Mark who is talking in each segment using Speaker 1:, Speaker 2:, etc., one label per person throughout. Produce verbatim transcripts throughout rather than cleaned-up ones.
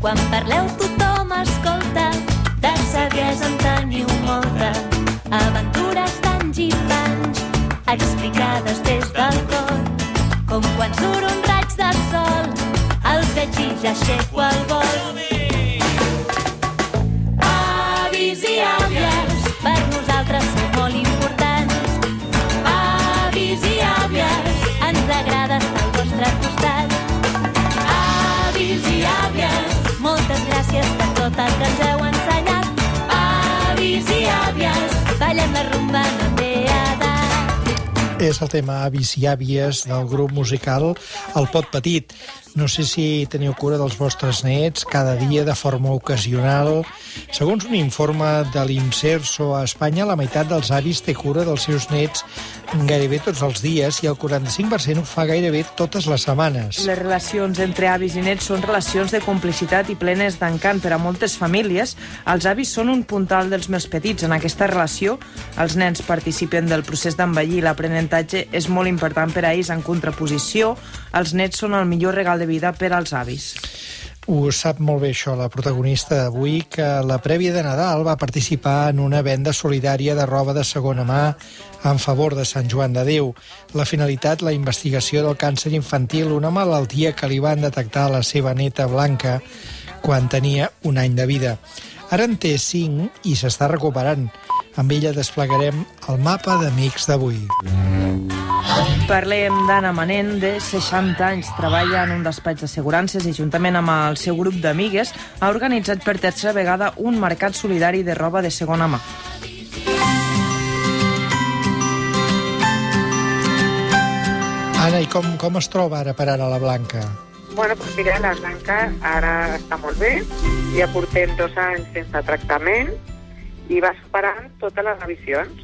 Speaker 1: Quan parleu tothom escolta, de saviesa en teniu molta. Aventures d'anys i panys, explicades des del cor. Com quan surt un raig de sol, els veig i ja aixeco el vol. Avis i àvies, per nosaltres sou molt importants. Avis i àvies, ens agrada estar al vostre costat. Avis i àvies, moltes gràcies per tot el que ens heu ensenyat. Avis i àvies, ballem la rumba, no té edat.
Speaker 2: És el tema Avis i àvies del grup musical El Pot Petit. No sé si teniu cura dels vostres nets cada dia de forma ocasional. Segons un informe de l'Imserso a Espanya, la meitat dels avis té cura dels seus nets gairebé tots els dies i el quaranta-cinc per cent ho fa gairebé totes les setmanes.
Speaker 3: Les relacions entre avis i nets són relacions de complicitat i plenes d'encant per a moltes famílies. Els avis són un puntal dels més petits. En aquesta relació, els nens participen del procés d'envellir i l'aprenentatge és molt important per a ells. En contraposició, els nets són el millor regal de vida per als avis.
Speaker 2: Ho sap molt bé això la protagonista d'avui, que la prèvia de Nadal va participar en una venda solidària de roba de segona mà en favor de Sant Joan de Déu. La finalitat, la investigació del càncer infantil, una malaltia que li van detectar a la seva neta Blanca quan tenia un any de vida. Ara en té cinc i s'està recuperant. Amb ella desplegarem el mapa d'amics d'avui.
Speaker 3: Parlem d'Anna Manent, de seixanta anys, treballa en un despatx d'assegurances i juntament amb el seu grup d'amigues ha organitzat per tercera vegada un mercat solidari de roba de segona mà.
Speaker 2: Anna, i com, com es troba ara per ara la Blanca?
Speaker 4: Bueno, doncs mira, la Blanca ara està molt bé, ja portem dos anys sense tractament i va superant totes les revisions.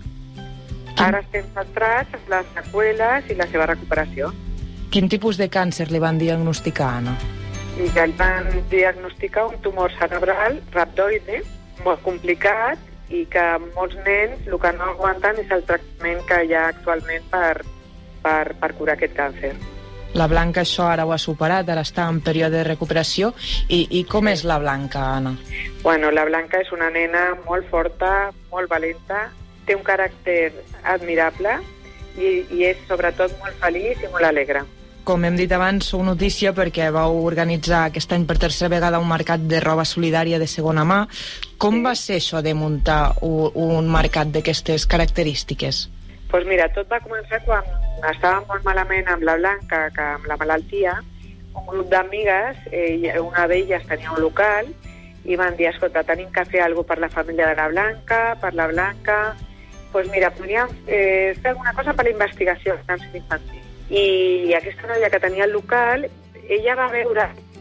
Speaker 4: Ara estem centrats en les seqüeles i la seva recuperació.
Speaker 3: Quin tipus de càncer li van diagnosticar, Anna?
Speaker 4: I ja li van diagnosticar un tumor cerebral rhabdoide, molt complicat, i que molts nens el que no aguanten és el tractament que hi ha actualment per, per, per curar aquest càncer.
Speaker 3: La Blanca això ara ho ha superat, ara està en període de recuperació. I, i com és la Blanca, Anna?
Speaker 4: Bueno, la Blanca és una nena molt forta, molt valenta, té un caràcter admirable i, i és sobretot molt feliç i molt alegre.
Speaker 3: Com hem dit abans, sou notícia perquè vau organitzar aquest any per tercera vegada un mercat de roba solidària de segona mà. Com sí. va ser això de muntar un, un mercat d'aquestes característiques?
Speaker 4: Doncs pues mira, tot va començar quan estàvem molt malament amb la Blanca, que amb la malaltia, un grup d'amigues, eh, una d'elles tenia un local, i van dir, escolta, tenim que fer alguna cosa per la família de la Blanca, per la Blanca. Doncs pues mira, podríem eh, fer alguna cosa per la investigació del càncer infantil. I aquesta noia que tenia el local, ella va veure,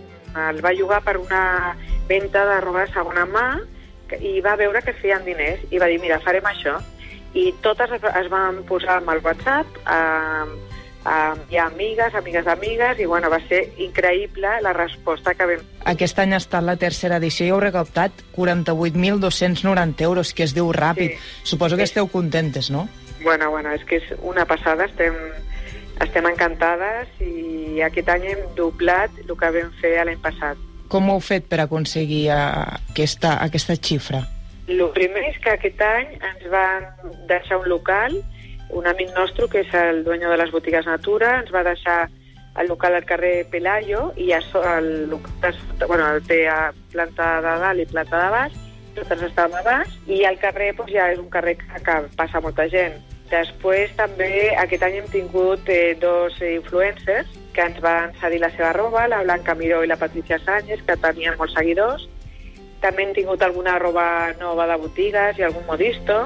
Speaker 4: el va llogar per una venda de roba de segona mà i va veure que feien diners i va dir, mira, farem això. I totes es van posar amb el WhatsApp, eh, Uh, hi ha amigues, amigues d'amigues, i bueno, va ser increïble la resposta que vam.
Speaker 3: Aquest any ha estat la tercera edició i heu recaptat quaranta-vuit mil dos-cents noranta euros, que es diu ràpid. Sí. Suposo que esteu contentes, no?
Speaker 4: Bueno, bueno, és que és una passada, estem, estem encantades i aquest any hem doblat el que vam fer l'any passat.
Speaker 3: Com ho heu fet per aconseguir aquesta, aquesta xifra?
Speaker 4: El primer és que aquest any ens van deixar un local. Un amic nostre, que és el dueño de les botigues Natura, ens va deixar el local al carrer Pelayo i ja el local, bueno, té planta de dalt i planta de baix, totes estàvem a baix, i al carrer pues, ja és un carrer que, que passa molta gent. Després també aquest any hem tingut eh, dos influencers que ens van cedir la seva roba, la Blanca Miró i la Patricia Sánchez, que tenien molts seguidors. També hem tingut alguna roba nova de botigues i algun modisto.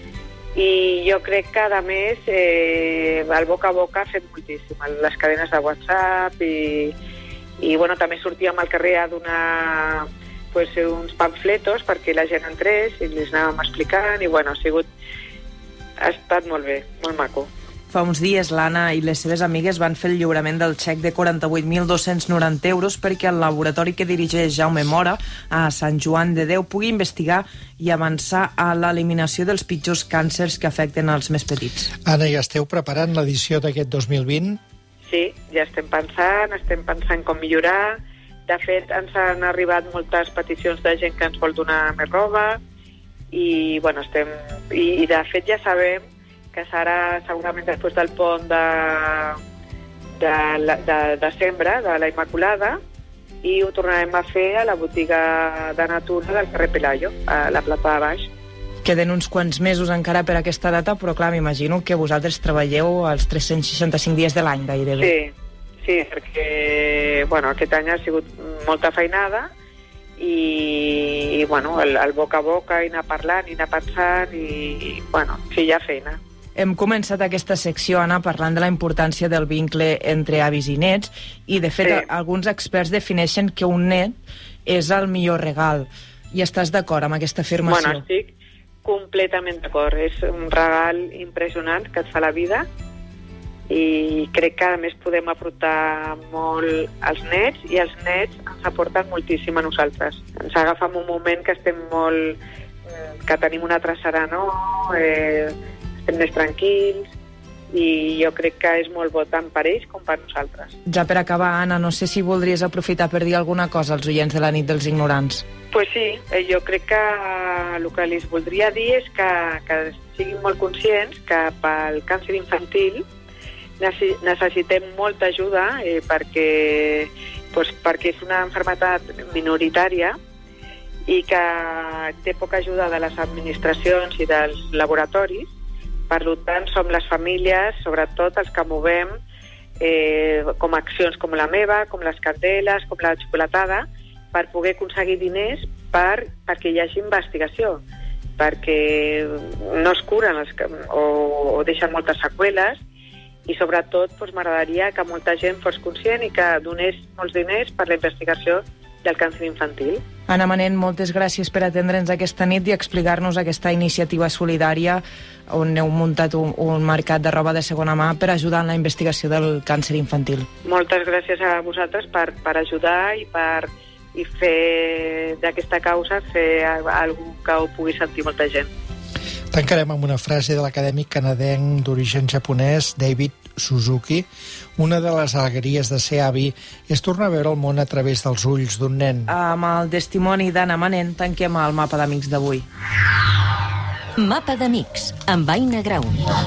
Speaker 4: I jo crec que, a més, eh, el boca a boca ha fet moltíssim. Les cadenes de WhatsApp i, i bueno, també sortíem al carrer a donar pues, uns pamfletos perquè la gent entrés i els anàvem explicant i bueno, ha sigut... ha estat molt bé, molt maco.
Speaker 3: Fa uns dies l'Anna i les seves amigues van fer el lliurament del xec de quaranta-vuit mil dos-cents noranta euros perquè el laboratori que dirigeix Jaume Mora a Sant Joan de Déu pugui investigar i avançar a l'eliminació dels pitjors càncers que afecten els més petits.
Speaker 2: Anna, ja esteu preparant l'edició d'aquest dos mil vint?
Speaker 4: Sí, ja estem pensant, estem pensant com millorar. De fet, ens han arribat moltes peticions de gent que ens vol donar més roba i, bueno, estem... I, i de fet ja sabem que serà segurament després del pont de, de, de, de desembre, de la Immaculada, i ho tornarem a fer a la botiga de natura del carrer Pelayo, a la plata de baix.
Speaker 3: Queden uns quants mesos encara per aquesta data, però clar, m'imagino que vosaltres treballeu els tres-cents seixanta-cinc dies de l'any gairebé.
Speaker 4: Sí, sí, perquè bueno, aquest any ha sigut molta feinada i, i bueno, el, el boca a boca, i anar parlant, i anar pensant, i bueno, sí, hi ha feina.
Speaker 3: Hem començat aquesta secció, Anna, parlant de la importància del vincle entre avis i nets, i de fet sí. alguns experts defineixen que un net és el millor regal. I estàs d'acord amb aquesta afirmació?
Speaker 4: Bueno, estic completament d'acord. És un regal impressionant que et fa la vida i crec que a més podem aportar molt als nets i els nets ens aporten moltíssim a nosaltres. Ens agafa en un moment que estem molt... que tenim una altra serenor, eh, estem més tranquils i jo crec que és molt bo tant per ells com per nosaltres.
Speaker 3: Ja per acabar, Anna, no sé si voldries aprofitar per dir alguna cosa als oients de la nit dels ignorants.
Speaker 4: Pues sí, eh, jo crec que el que els voldria dir és que, que siguin molt conscients que pel càncer infantil necessitem molta ajuda eh, perquè, pues, perquè és una malaltia minoritària i que té poca ajuda de les administracions i dels laboratoris. Per tant, som les famílies, sobretot els que movem eh, com accions com la meva, com les candeles, com la xocolatada, per poder aconseguir diners per, perquè hi hagi investigació, perquè no es curen els, o, o deixen moltes seqüeles, i sobretot doncs, m'agradaria que molta gent fos conscient i que donés molts diners per la investigació del càncer infantil.
Speaker 3: Anna Manent, moltes gràcies per atendre'ns aquesta nit i explicar-nos aquesta iniciativa solidària on heu muntat un, un mercat de roba de segona mà per ajudar en la investigació del càncer infantil.
Speaker 4: Moltes gràcies a vosaltres per, per ajudar i per i fer d'aquesta causa fer alguna que ho pugui sentir molta gent.
Speaker 2: Tancarem amb una frase de l'acadèmic canadenc d'origen japonès David Suzuki. Una de les alegries de ser avi és tornar a veure el món a través dels ulls d'un nen.
Speaker 3: Amb el testimoni d'Anna Manent tanquem el mapa d'amics d'avui.
Speaker 5: Mapa d'amics, amb Aina Grau.